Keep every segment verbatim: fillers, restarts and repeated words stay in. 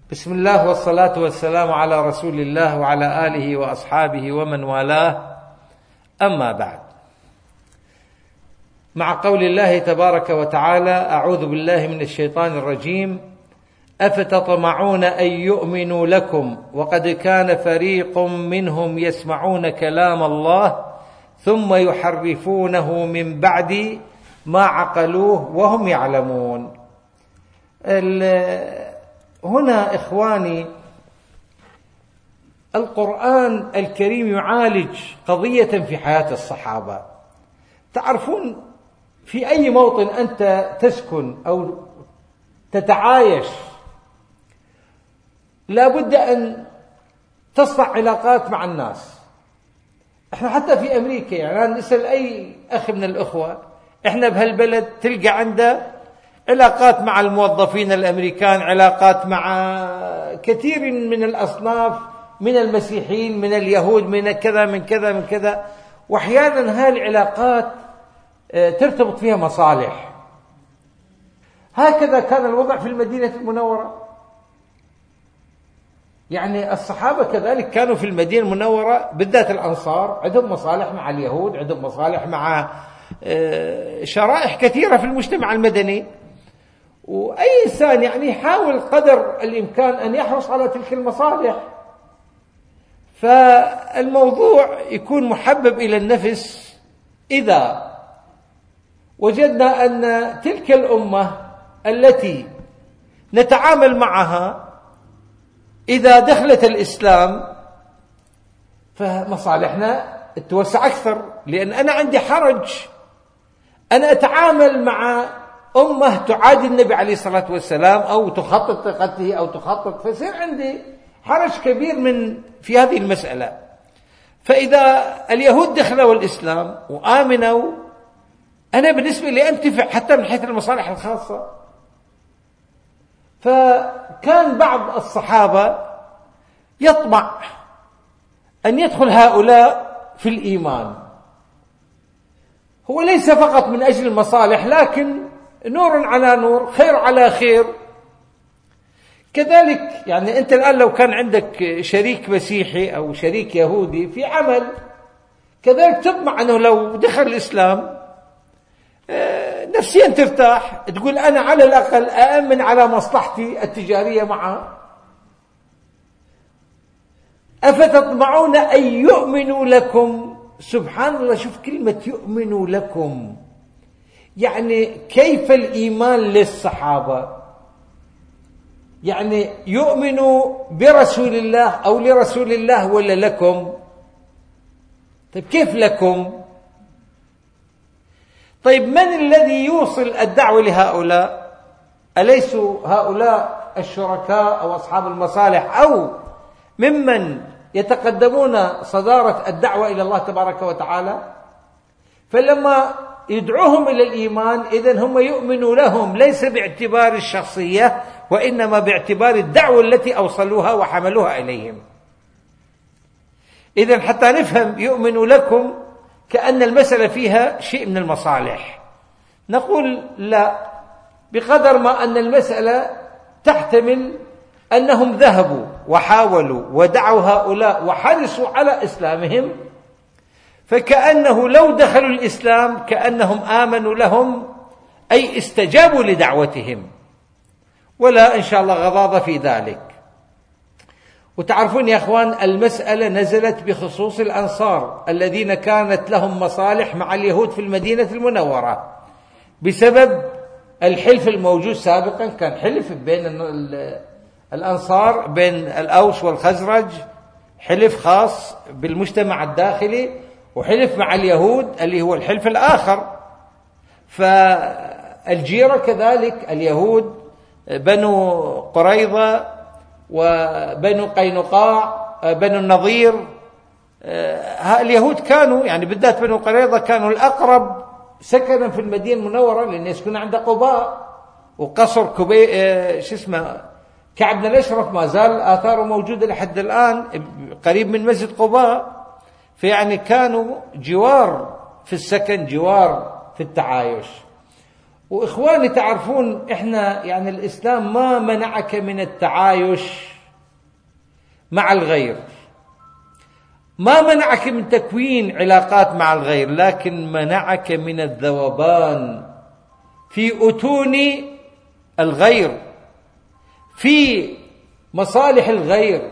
بسم الله والصلاة والسلام على رسول الله وعلى آله وأصحابه ومن والاه، أما بعد. مع قول الله تبارك وتعالى: أعوذ بالله من الشيطان الرجيم. أفتطمعون أن يؤمنوا لكم وقد كان فريق منهم يسمعون كلام الله ثم يحرفونه من بعد ما عقلوه وهم يعلمون. هنا إخواني، القرآن الكريم يعالج قضية في حياة الصحابة. تعرفون في أي موطن أنت تسكن أو تتعايش لا بد أن تصنع علاقات مع الناس. احنا حتى في أمريكا، يعني أنا نسأل أي أخ من الأخوة، احنا بهالبلد تلقى عنده علاقات مع الموظفين الأمريكان، علاقات مع كثير من الأصناف، من المسيحيين، من اليهود، من كذا من كذا من كذا، وأحيانا هذه العلاقات ترتبط فيها مصالح. هكذا كان الوضع في المدينة المنورة. يعني الصحابة كذلك كانوا في المدينة المنورة، بالذات الأنصار، عندهم مصالح مع اليهود، عندهم مصالح مع شرائح كثيرة في المجتمع المدني. وأي إنسان يعني يحاول قدر الإمكان أن يحرص على تلك المصالح، فالموضوع يكون محبب إلى النفس إذا وجدنا أن تلك الأمة التي نتعامل معها إذا دخلت الإسلام فمصالحنا تتوسع أكثر، لأن أنا عندي حرج أنا أتعامل مع أمة تعادي النبي عليه الصلاة والسلام أو تخطط قتله أو تخطط، فيصير عندي حرج كبير من في هذه المسألة. فإذا اليهود دخلوا الإسلام وآمنوا، أنا بالنسبة لي أنتفع حتى من حيث المصالح الخاصة. فكان بعض الصحابة يطمع أن يدخل هؤلاء في الإيمان، هو ليس فقط من أجل المصالح، لكن نور على نور، خير على خير. كذلك يعني أنت الآن لو كان عندك شريك مسيحي أو شريك يهودي في عمل، كذلك تطمع أنه لو دخل الإسلام نفسيا ترتاح، تقول أنا على الأقل أأمن على مصلحتي التجارية معه. أفتطمعون أن يؤمنوا لكم. سبحان الله، شوف كلمة يؤمنوا لكم، يعني كيف الإيمان للصحابة؟ يعني يؤمنوا برسول الله أو لرسول الله ولا لكم؟ طيب كيف لكم؟ طيب من الذي يوصل الدعوة لهؤلاء؟ أليسوا هؤلاء الشركاء أو أصحاب المصالح أو ممن يتقدمون صدارة الدعوة إلى الله تبارك وتعالى؟ فلما يدعوهم إلى الإيمان إذن هم يؤمنوا لهم ليس باعتبار الشخصية، وإنما باعتبار الدعوة التي أوصلوها وحملوها إليهم. إذن حتى نفهم يؤمنوا لكم كأن المسألة فيها شيء من المصالح، نقول لا، بقدر ما أن المسألة تحتمل أنهم ذهبوا وحاولوا ودعوا هؤلاء وحرصوا على إسلامهم، فكأنه لو دخلوا الإسلام كأنهم آمنوا لهم، أي استجابوا لدعوتهم، ولا إن شاء الله غضاضة في ذلك. وتعرفون يا أخوان، المسألة نزلت بخصوص الأنصار الذين كانت لهم مصالح مع اليهود في المدينة المنورة بسبب الحلف الموجود سابقا. كان حلف بين الأنصار، بين الأوس والخزرج، حلف خاص بالمجتمع الداخلي، وحلف مع اليهود اللي هو الحلف الآخر. فالجيرة كذلك، اليهود بنو قريظة وبنو قينقاع، بنو النضير، اليهود كانوا يعني بالذات بنو قريظة كانوا الأقرب سكنا في المدينة المنورة، لأن يسكن عند قباء وقصر كبي شو اسمه كعب بن الأشرف ما زال آثاره موجودة لحد الآن قريب من مسجد قباء. فيعني كانوا جوار في السكن، جوار في التعايش. وإخواني تعرفون إحنا يعني الإسلام ما منعك من التعايش مع الغير، ما منعك من تكوين علاقات مع الغير، لكن منعك من الذوبان في أتون الغير، في مصالح الغير.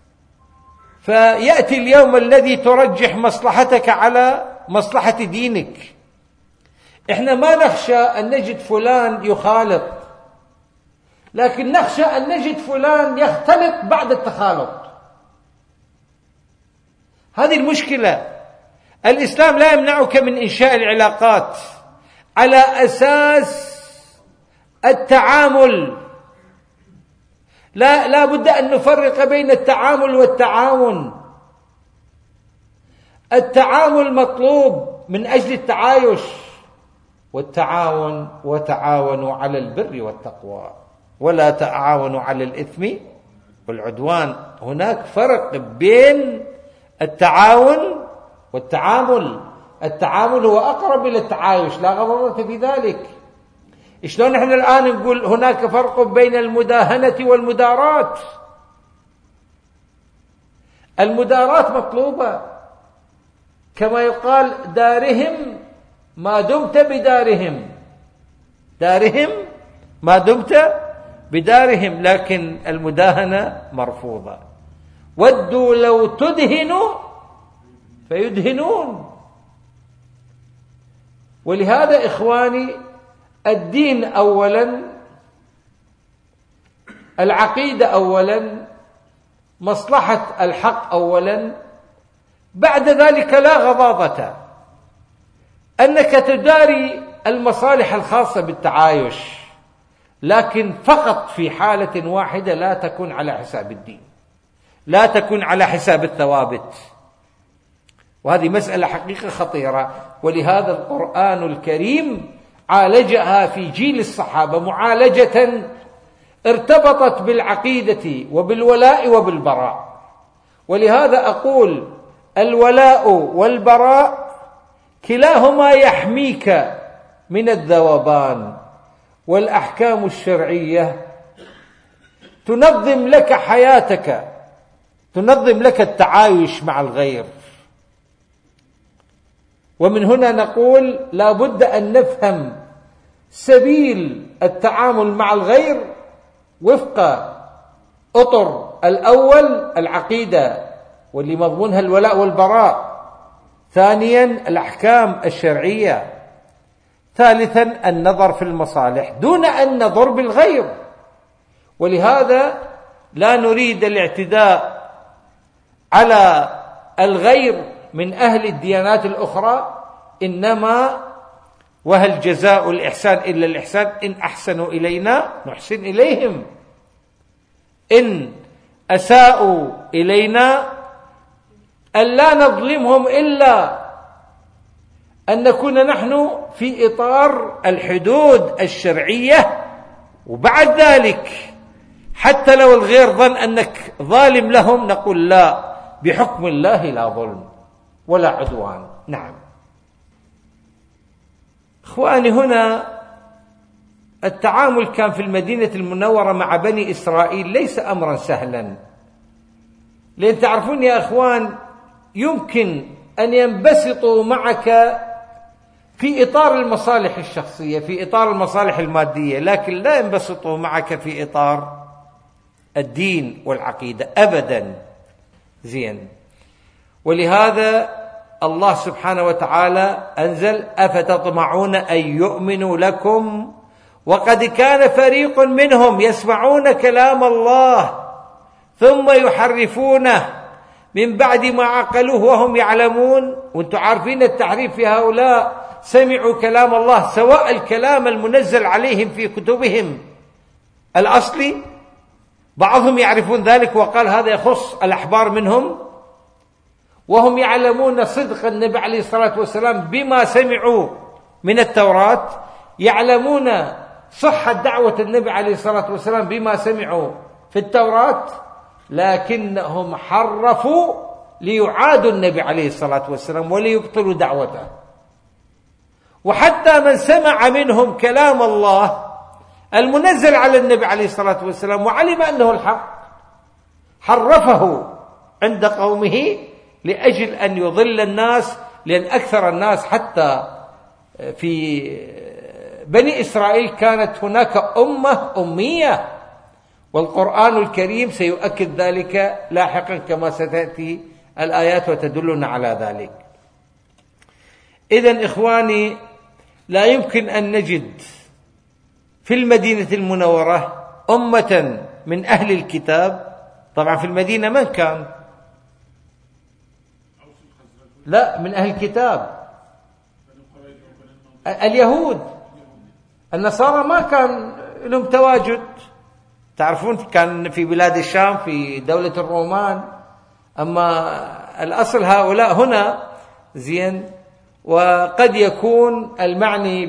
فيأتي اليوم الذي ترجح مصلحتك على مصلحة دينك. إحنا ما نخشى أن نجد فلان يخالط، لكن نخشى أن نجد فلان يختلط بعد التخالط. هذه المشكلة. الإسلام لا يمنعك من إنشاء العلاقات على أساس التعامل. لا لا بد أن نفرق بين التعامل والتعاون. التعامل مطلوب من أجل التعايش، والتعاون وتعاونوا على البر والتقوى ولا تعاونوا على الإثم والعدوان. هناك فرق بين التعاون والتعامل. التعامل هو أقرب إلى التعايش، لا غضاضة في ذلك. شلون نحن الآن نقول هناك فرق بين المداهنة والمداراة؟ المداراة مطلوبة، كما يقال دارهم ما دمت بدارهم، دارهم ما دمت بدارهم، لكن المداهنة مرفوضة. ودوا لو تدهنوا فيدهنون. ولهذا إخواني الدين أولا، العقيدة أولا، مصلحة الحق أولا، بعد ذلك لا غضاضة أنك تداري المصالح الخاصة بالتعايش، لكن فقط في حالة واحدة، لا تكون على حساب الدين، لا تكون على حساب الثوابت. وهذه مسألة حقيقة خطيرة، ولهذا القرآن الكريم عالجها في جيل الصحابة معالجة ارتبطت بالعقيدة وبالولاء وبالبراء. ولهذا أقول الولاء والبراء كلاهما يحميك من الذوبان، والأحكام الشرعية تنظم لك حياتك، تنظم لك التعايش مع الغير. ومن هنا نقول لا بد أن نفهم سبيل التعامل مع الغير وفق أطر الأول العقيدة واللي مضمونها الولاء والبراء، ثانيا الأحكام الشرعية، ثالثا النظر في المصالح دون أن نضر بالغير. ولهذا لا نريد الاعتداء على الغير من أهل الديانات الأخرى، إنما وهل جزاء الإحسان إلا الإحسان، إن أحسنوا إلينا نحسن إليهم، إن أساءوا إلينا أن لا نظلمهم إلا أن نكون نحن في إطار الحدود الشرعية. وبعد ذلك حتى لو الغير ظن أنك ظالم لهم نقول لا، بحكم الله لا ظلم ولا عدوان. نعم إخواني، هنا التعامل كان في المدينة المنورة مع بني إسرائيل ليس أمرا سهلا، لأن تعرفون يا أخوان يمكن أن ينبسطوا معك في إطار المصالح الشخصية، في إطار المصالح المادية، لكن لا ينبسطوا معك في إطار الدين والعقيدة أبدا. زين. ولهذا الله سبحانه وتعالى أنزل أفتطمعون أن يؤمنوا لكم وقد كان فريق منهم يسمعون كلام الله ثم يحرفونه من بعد ما عقلوه وهم يعلمون. وانتم عارفين التحريف في هؤلاء، سمعوا كلام الله سواء الكلام المنزل عليهم في كتبهم الأصلي، بعضهم يعرفون ذلك وقال هذا يخص الأحبار منهم، وهم يعلمون صدق النبي عليه الصلاة والسلام بما سمعوا من التوراة، يعلمون صحة دعوة النبي عليه الصلاة والسلام بما سمعوا في التوراة، لكنهم حرفوا ليعادوا النبي عليه الصلاة والسلام وليبطلوا دعوته. وحتى من سمع منهم كلام الله المنزل على النبي عليه الصلاة والسلام وعلم أنه الحق حرفه عند قومه لأجل أن يضل الناس، لأن أكثر الناس حتى في بني إسرائيل كانت هناك أمة أمية، والقرآن الكريم سيؤكد ذلك لاحقا كما ستأتي الآيات وتدلنا على ذلك. إذن إخواني، لا يمكن أن نجد في المدينة المنورة أمة من أهل الكتاب. طبعا في المدينة من كان؟ لا، من أهل الكتاب اليهود. النصارى ما كان لهم تواجد، تعرفون كان في بلاد الشام في دولة الرومان، أما الأصل هؤلاء هنا زين. وقد يكون المعني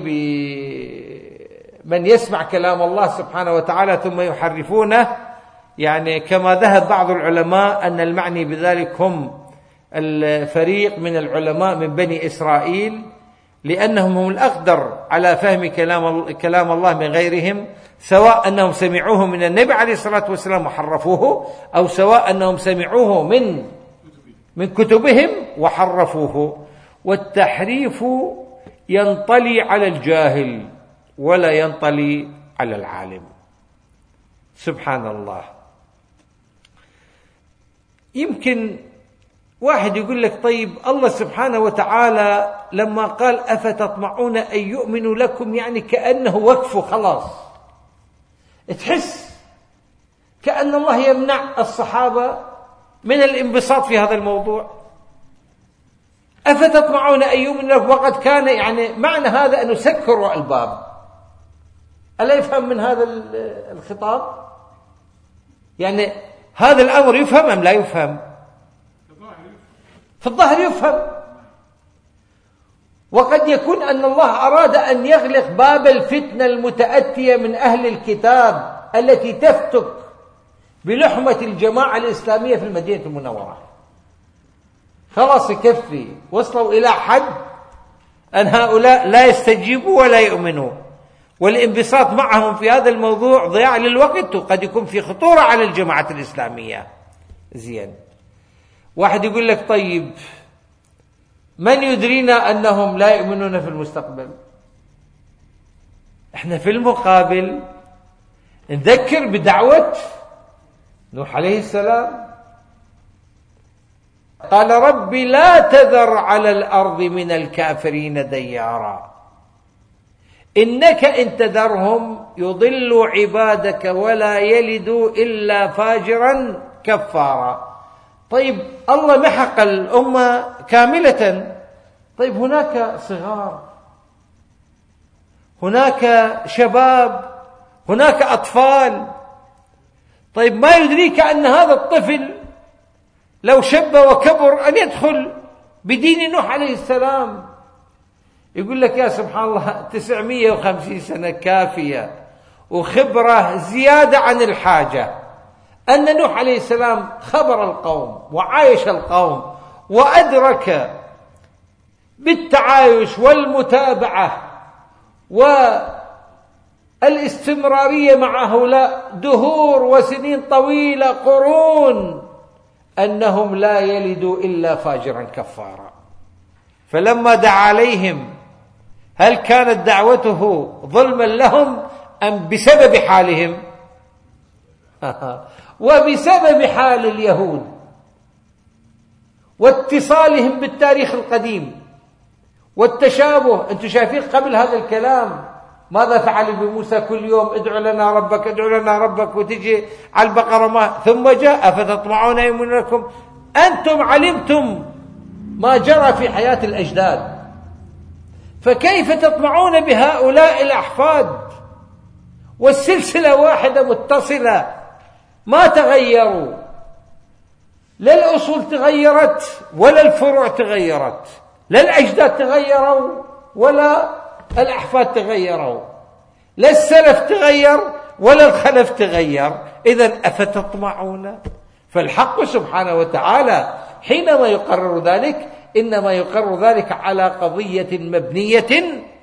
بمن يسمع كلام الله سبحانه وتعالى ثم يحرفونه، يعني كما ذهب بعض العلماء أن المعني بذلك هم الفريق من العلماء من بني إسرائيل، لأنهم هم الأقدر على فهم كلام كلام الله من غيرهم، سواء أنهم سمعوه من النبي عليه الصلاة والسلام وحرفوه، أو سواء أنهم سمعوه من من كتبهم وحرفوه. والتحريف ينطلي على الجاهل ولا ينطلي على العالم. سبحان الله. يمكن واحد يقول لك طيب الله سبحانه وتعالى لما قال أفتطمعون أن يؤمنوا لكم، يعني كأنه وقفه خلاص، تحس كأن الله يمنع الصحابة من الانبساط في هذا الموضوع. أفتطمعون أن يؤمنوا لكم وقد كان، يعني معنى هذا أن سكروا الباب. ألا يفهم من هذا الخطاب؟ يعني هذا الأمر يفهم أم لا يفهم؟ في الظاهر يفهم. وقد يكون أن الله أراد أن يغلق باب الفتنة المتأتية من أهل الكتاب التي تفتك بلحمة الجماعة الإسلامية في المدينة المنورة. خلاص يكفي، وصلوا إلى حد أن هؤلاء لا يستجيبوا ولا يؤمنوا، والانبساط معهم في هذا الموضوع ضياع للوقت، وقد يكون في خطورة على الجماعة الإسلامية. زين، واحد يقول لك طيب من يدرينا أنهم لا يؤمنون في المستقبل؟ احنا في المقابل نذكر بدعوة نوح عليه السلام، قال رب لا تذر على الأرض من الكافرين ديارا إنك إن تذرهم يضلوا عبادك ولا يلدوا إلا فاجرا كفارا. طيب الله محق الأمة كاملة، طيب هناك صغار، هناك شباب، هناك أطفال. طيب ما يدريك أن هذا الطفل لو شب وكبر أن يدخل بدين نوح عليه السلام؟ يقول لك يا سبحان الله تسعمائة وخمسين سنة كافية، وخبرة زيادة عن الحاجة. أن نوح عليه السلام خبر القوم وعايش القوم وأدرك بالتعايش والمتابعة والاستمرارية مع هؤلاء دهور وسنين طويلة قرون أنهم لا يلدوا إلا فاجرا كفارا. فلما دعا عليهم هل كانت دعوته ظلما لهم أم بسبب حالهم؟ وبسبب حال اليهود واتصالهم بالتاريخ القديم والتشابه. أنتم شايفين قبل هذا الكلام ماذا فعل بموسى؟ كل يوم ادعو لنا ربك ادعو لنا ربك، وتجي على البقرة ما ثم جاء أفتطمعون يؤمن لكم. أنتم علمتم ما جرى في حياة الأجداد، فكيف تطمعون بهؤلاء الأحفاد والسلسلة واحدة متصلة ما تغيروا؟ لا الأصول تغيرت ولا الفروع تغيرت، لا الأجداد تغيروا ولا الأحفاد تغيروا، لا السلف تغير ولا الخلف تغير. إذن أفتطمعون؟ فالحق سبحانه وتعالى حينما يقرر ذلك إنما يقرر ذلك على قضية مبنية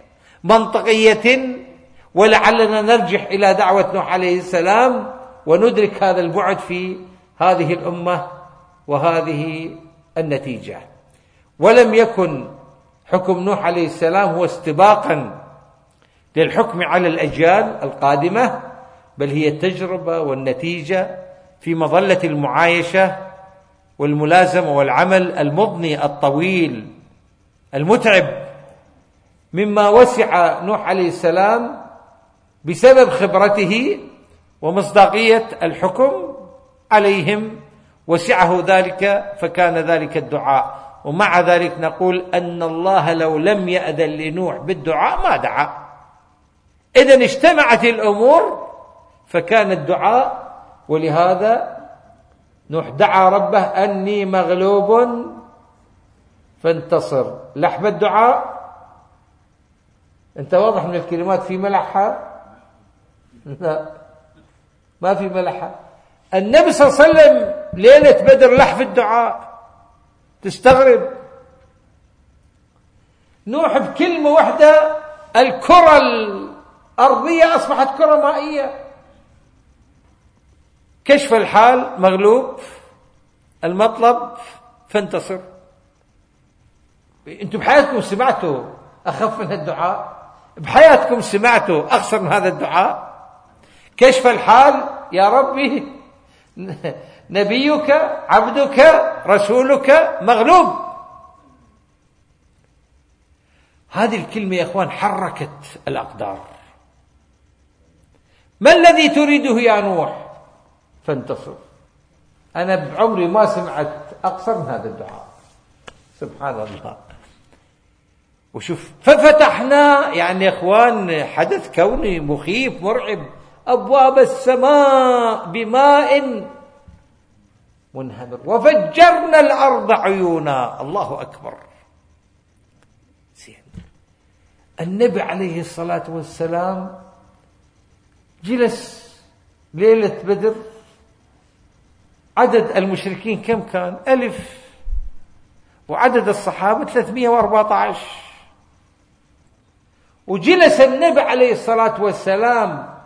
منطقية، ولعلنا نرجح إلى دعوة نوح عليه السلام وندرك هذا البعد في هذه الأمة وهذه النتيجة. ولم يكن حكم نوح عليه السلام هو استباقا للحكم على الأجيال القادمة، بل هي التجربة والنتيجة في مظلة المعايشة والملازمة والعمل المضني الطويل المتعب، مما وسع نوح عليه السلام بسبب خبرته ومصداقية الحكم عليهم، وسعه ذلك فكان ذلك الدعاء. ومع ذلك نقول أن الله لو لم يأذن لنوح بالدعاء ما دعا. إذن اجتمعت الأمور فكان الدعاء. ولهذا نوح دعا ربه أني مغلوب فانتصر. لحب الدعاء أنت واضح من الكلمات في ملحة؟ لا، ما في ملحة. النبي صلى الله عليه وسلم ليلة بدر لحف الدعاء، تستغرب. نوح بكلمة واحدة الكرة الأرضية أصبحت كرة مائية. كشف الحال مغلوب، المطلب فانتصر. أنتم بحياتكم سمعتوا أخف من الدعاء؟ بحياتكم سمعتوا أخسر من هذا الدعاء؟ كشف الحال يا ربي نبيك عبدك رسولك مغلوب. هذه الكلمة يا أخوان حركت الأقدار. ما الذي تريده يا نوح؟ فانتصر. أنا بعمري ما سمعت أقصر من هذا الدعاء. سبحان الله. وشوف ففتحنا، يعني يا أخوان حدث كوني مخيف مرعب، أبواب السماء بماء منهمر وفجرنا الأرض عيونا. الله أكبر. زين. النبي عليه الصلاة والسلام جلس ليلة بدر، عدد المشركين كم كان؟ ألف، وعدد الصحابة ثلاثمائة وأربعة عشر. وجلس النبي عليه الصلاة والسلام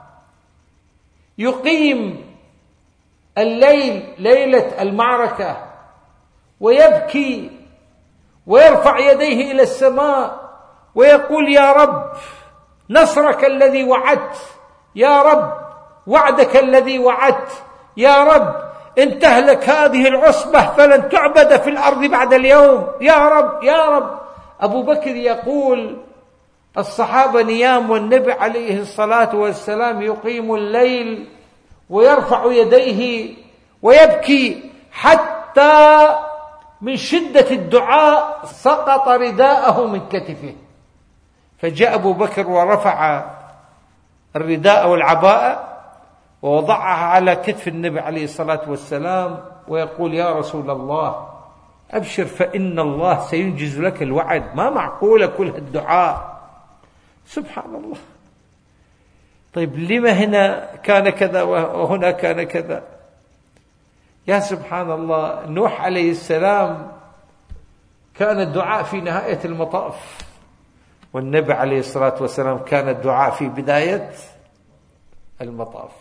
يقيم الليل ليلة المعركة ويبكي ويرفع يديه إلى السماء ويقول يا رب نصرك الذي وعدت، يا رب وعدك الذي وعدت، يا رب إن تهلك هذه العصبة فلن تعبد في الأرض بعد اليوم، يا رب يا رب. أبو بكر يقول الصحابة نيام والنبي عليه الصلاة والسلام يقيم الليل ويرفع يديه ويبكي، حتى من شدة الدعاء سقط رداءه من كتفه. فجاء أبو بكر ورفع الرداء والعباءة ووضعها على كتف النبي عليه الصلاة والسلام ويقول يا رسول الله أبشر فإن الله سينجز لك الوعد. ما معقولة كل الدعاء. سبحان الله. طيب لما هنا كان كذا وهنا كان كذا؟ يا سبحان الله. نوح عليه السلام كان الدعاء في نهاية المطاف، والنبي عليه الصلاة والسلام كان الدعاء في بداية المطاف.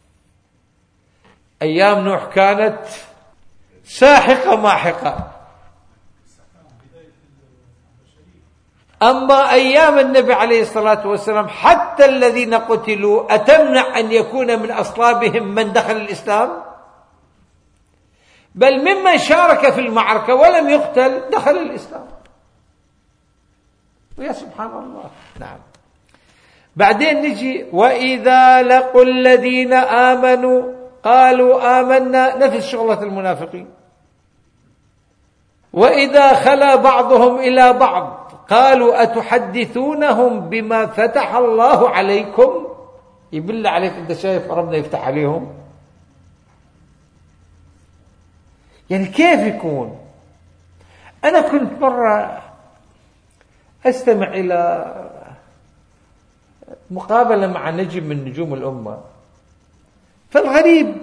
أيام نوح كانت ساحقة ماحقة، أما أيام النبي عليه الصلاة والسلام حتى الذين قتلوا أتمنع أن يكون من أصلابهم من دخل الإسلام؟ بل ممن شارك في المعركة ولم يقتل دخل الإسلام. ويا سبحان الله. نعم. بعدين نجي وإذا لقوا الذين آمنوا قالوا آمنا، نفس شغلة المنافقين. وإذا خلا بعضهم إلى بعض قالوا أتحدثونهم بما فتح الله عليكم. يبل عليك أنت شايف ربنا يفتح عليهم؟ يعني كيف يكون؟ أنا كنت مرة أستمع إلى مقابلة مع نجم من نجوم الأمة، فالغريب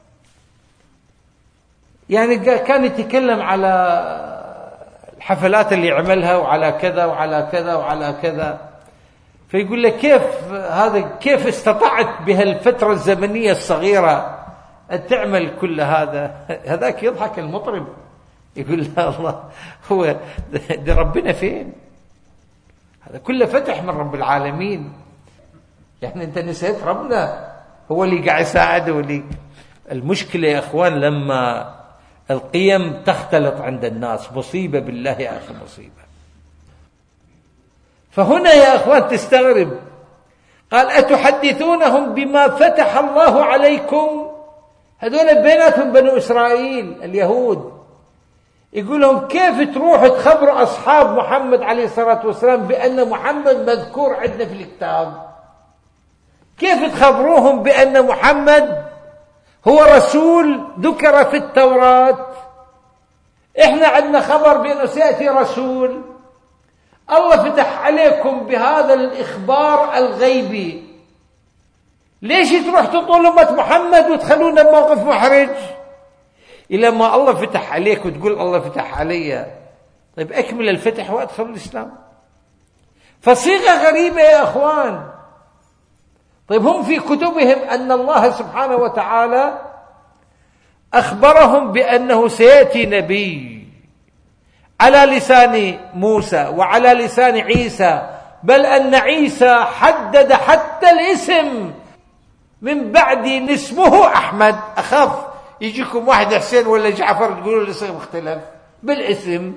يعني كان يتكلم على الحفلات اللي يعملها وعلى كذا وعلى كذا وعلى كذا، فيقول لك كيف هذا، كيف استطعت بهالفترة الزمنية الصغيرة أن تعمل كل هذا؟ هذاك يضحك المطرب يقول لا الله، هو ده ربنا فين؟ هذا كله فتح من رب العالمين. يعني أنت نسيت ربنا هو اللي قاعد يساعده لي. المشكلة يا أخوان لما القيم تختلط عند الناس، مصيبة بالله يا أخي، مصيبة. فهنا يا أخوان تستغرب، قال أتحدثونهم بما فتح الله عليكم؟ هذول بيناتهم بنو إسرائيل اليهود، يقول لهم كيف تروحوا تخبروا أصحاب محمد عليه الصلاة والسلام بأن محمد مذكور عندنا في الكتاب؟ كيف تخبروهم بأن محمد هو رسول ذكر في التوراة؟ إحنا عندنا خبر بأنه سيأتي رسول، الله فتح عليكم بهذا الإخبار الغيبي، ليش تروح تطول أمة محمد وتخلونا بموقف محرج؟ إلى ما الله فتح عليك وتقول الله فتح علي. طيب أكمل الفتح وأدخل الإسلام. فصيغة غريبة يا أخوان. طيب هم في كتبهم أن الله سبحانه وتعالى أخبرهم بأنه سيأتي نبي على لسان موسى وعلى لسان عيسى، بل أن عيسى حدد حتى الاسم من بعد اسمه أحمد. أخاف يجيكم واحد حسين ولا جعفر تقولوا الاسم مختلف بالاسم.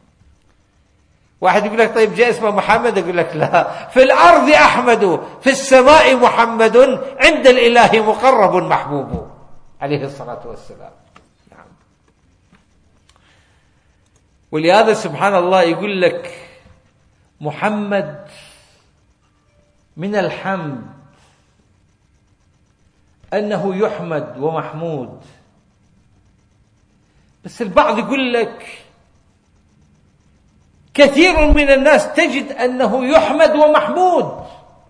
واحد يقول لك طيب جاء اسمه محمد، أقول لك لا، في الأرض أحمد، في السماء محمد، عند الإله مقرب محبوب عليه الصلاة والسلام. نعم. ولهذا سبحان الله يقول لك محمد من الحمد أنه يحمد ومحمود، بس البعض يقول لك كثير من الناس تجد أنه يحمد ومحمود.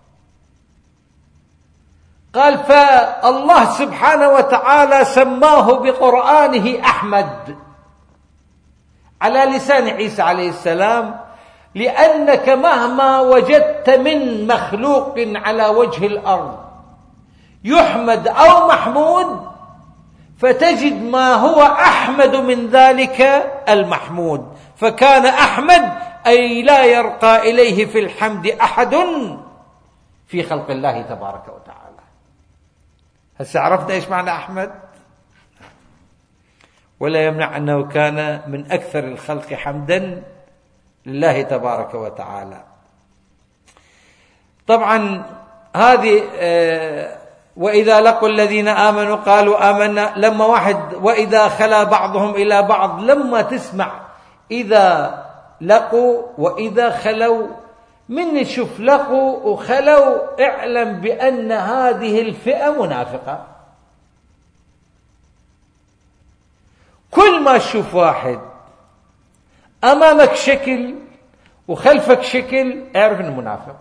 قال فالله سبحانه وتعالى سماه بقرآنه أحمد على لسان عيسى عليه السلام، لأنك مهما وجدت من مخلوق على وجه الأرض يحمد أو محمود، فتجد ما هو أحمد من ذلك المحمود. فكان أحمد أي لا يرقى إليه في الحمد أحد في خلق الله تبارك وتعالى. هسه عرفنا إيش معنى أحمد؟ ولا يمنع أنه كان من أكثر الخلق حمدا لله تبارك وتعالى. طبعا هذه آه وإذا لقوا الذين آمنوا قالوا آمنا، لما واحد وإذا خلا بعضهم إلى بعض، لما تسمع إذا لقوا وإذا خلوا، من يشوف لقوا وخلوا اعلم بأن هذه الفئة منافقة. كل ما تشوف واحد أمامك شكل وخلفك شكل اعرف أنه منافق.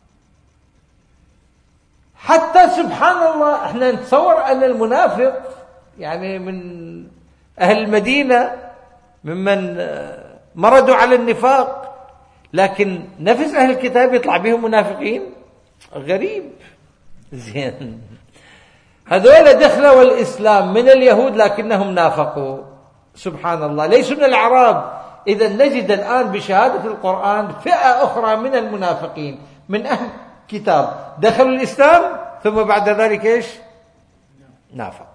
حتى سبحان الله احنا نتصور أن المنافق يعني من أهل المدينة ممن مردوا على النفاق، لكن نفس أهل الكتاب يطلع بهم منافقين. غريب. زين، هذول دخلوا الإسلام من اليهود لكنهم نافقوا. سبحان الله، ليسوا من الأعراب. إذا نجد الآن بشهادة القرآن فئة أخرى من المنافقين من أهل كتاب دخلوا الإسلام ثم بعد ذلك إيش؟ نافقوا.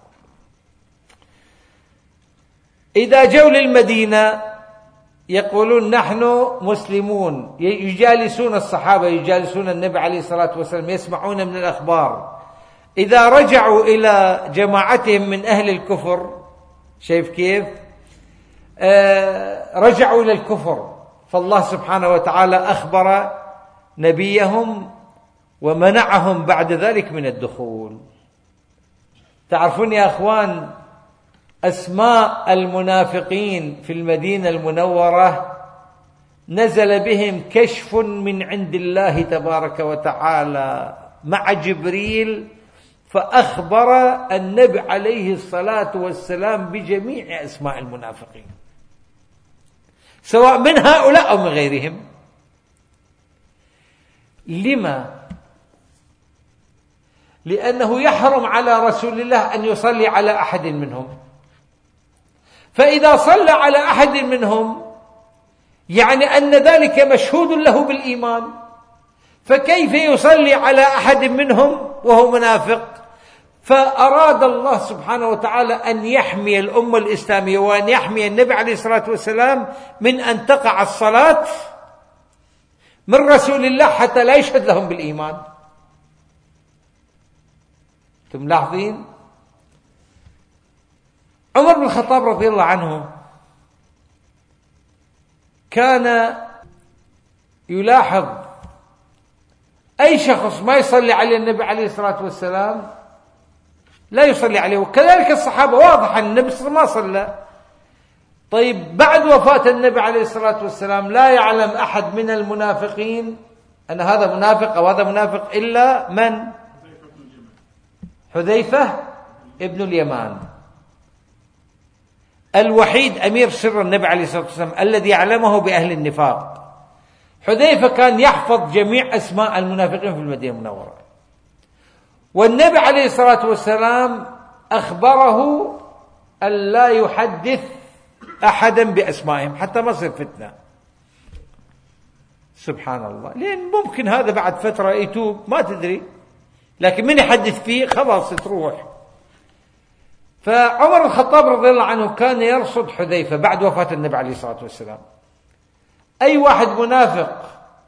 إذا جو للمدينة يقولون نحن مسلمون، يجالسون الصحابة، يجالسون النبي عليه الصلاة والسلام، يسمعون من الأخبار. إذا رجعوا إلى جماعتهم من أهل الكفر، شايف كيف؟ آه رجعوا إلى الكفر، فالله سبحانه وتعالى أخبر نبيهم ومنعهم بعد ذلك من الدخول. تعرفون يا أخوان أسماء المنافقين في المدينة المنورة نزل بهم كشف من عند الله تبارك وتعالى مع جبريل، فأخبر النبي عليه الصلاة والسلام بجميع أسماء المنافقين، سواء من هؤلاء أو من غيرهم. لما؟ لأنه يحرم على رسول الله أن يصلي على أحد منهم، فإذا صلى على أحد منهم يعني أن ذلك مشهود له بالإيمان، فكيف يصلي على أحد منهم وهو منافق؟ فأراد الله سبحانه وتعالى أن يحمي الأمة الإسلامية وأن يحمي النبي عليه الصلاة والسلام من أن تقع الصلاة من رسول الله حتى لا يشهد لهم بالإيمان. أنتم ملاحظين؟ عمر بن الخطاب رضي الله عنه كان يلاحظ أي شخص ما يصلي على النبي عليه الصلاة والسلام لا يصلي عليه، وكذلك الصحابة واضح أن النبي ما صلى. طيب بعد وفاة النبي عليه الصلاة والسلام لا يعلم أحد من المنافقين أن هذا منافق أو هذا منافق إلا من؟ حذيفة ابن اليمان، الوحيد أمير سر النبي عليه الصلاة والسلام الذي يعلمه بأهل النفاق. حذيفة كان يحفظ جميع أسماء المنافقين في المدينة المنورة، والنبي عليه الصلاة والسلام أخبره أن لا يحدث أحدا بأسمائهم حتى ما يصير فتنة. سبحان الله، لأن ممكن هذا بعد فترة يتوب ما تدري، لكن من يحدث فيه خلاص تروح. فعمر الخطاب رضي الله عنه كان يرصد حذيفة بعد وفاة النبي عليه الصلاة والسلام، أي واحد منافق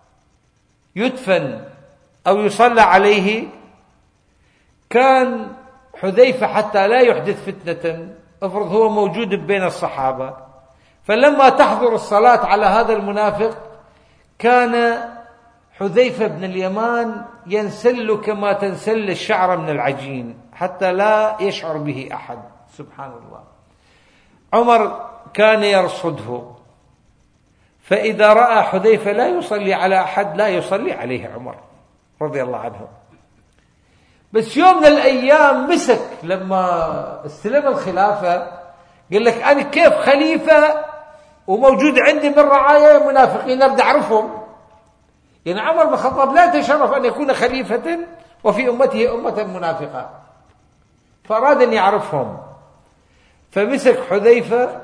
يدفن أو يصلى عليه كان حذيفة حتى لا يحدث فتنة، افرض هو موجود بين الصحابة، فلما تحضر الصلاة على هذا المنافق كان حذيفة بن اليمان ينسل كما تنسل الشعر من العجين حتى لا يشعر به أحد. سبحان الله. عمر كان يرصده، فإذا رأى حذيفة لا يصلي على أحد لا يصلي عليه عمر رضي الله عنه. بس يوم من الأيام مسك لما استلم الخلافة قال لك أنا كيف خليفة وموجود عندي من رعايا منافقين أبدأ أعرفهم. يعني عمر بن الخطاب لا يتشرف أن يكون خليفة وفي أمته أمة منافقة، فأراد أن يعرفهم، فمسك حذيفة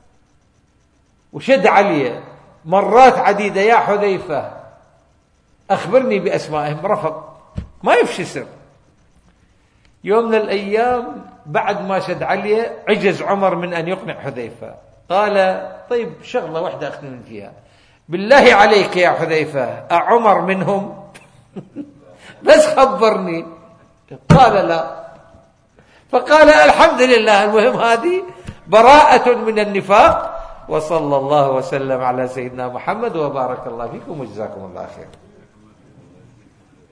وشد عليه مرات عديدة، يا حذيفة أخبرني بأسمائهم، رفض، ما يفشي سر. يوم من الأيام بعد ما شد عليه عجز عمر من أن يقنع حذيفة، قال طيب شغلة واحدة أخدم فيها، بالله عليك يا حذيفة أعمر منهم؟ بس خبرني. قال لا. فقال الحمد لله، المهم هذه براءة من النفاق. وصلى الله وسلم على سيدنا محمد وبارك الله فيكم وجزاكم الله خير.